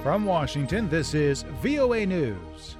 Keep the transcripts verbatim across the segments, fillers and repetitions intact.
From Washington, this is V O A News.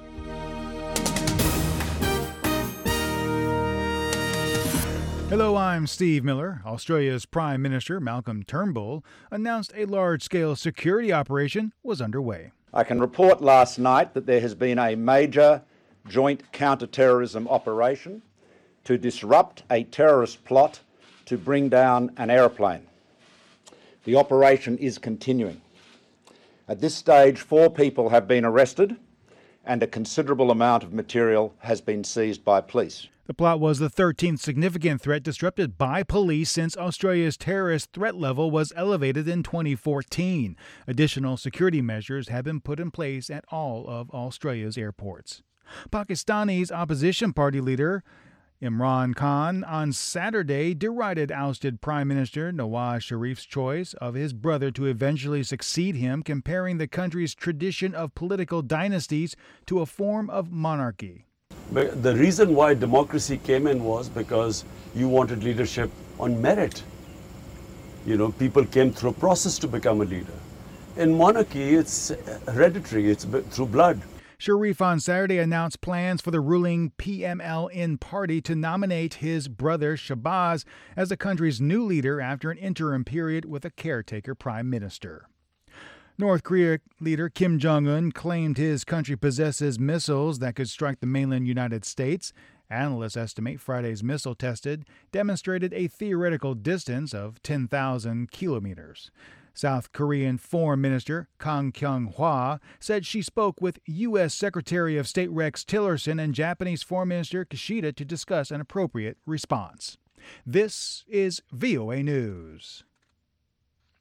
Hello, I'm Steve Miller. Australia's Prime Minister Malcolm Turnbull announced a large-scale security operation was underway. I can report last night that there has been a major joint counter-terrorism operation to disrupt a terrorist plot to bring down an aeroplane. The operation is continuing. At this stage, four people have been arrested and a considerable amount of material has been seized by police. The plot was the thirteenth significant threat disrupted by police since Australia's terrorist threat level was elevated in twenty fourteen. Additional security measures have been put in place at all of Australia's airports. Pakistani's opposition party leader Imran Khan on Saturday derided ousted Prime Minister Nawaz Sharif's choice of his brother to eventually succeed him, comparing the country's tradition of political dynasties to a form of monarchy. But the reason why democracy came in was because you wanted leadership on merit. You know, people came through a process to become a leader. In monarchy, it's hereditary, it's through blood. Sharif on Saturday announced plans for the ruling P M L N party to nominate his brother Shahbaz as the country's new leader after an interim period with a caretaker prime minister. North Korea leader Kim Jong-un claimed his country possesses missiles that could strike the mainland United States. Analysts estimate Friday's missile tested demonstrated a theoretical distance of ten thousand kilometers. South Korean Foreign Minister Kang Kyung-hwa said she spoke with U S Secretary of State Rex Tillerson and Japanese Foreign Minister Kishida to discuss an appropriate response. This is V O A News.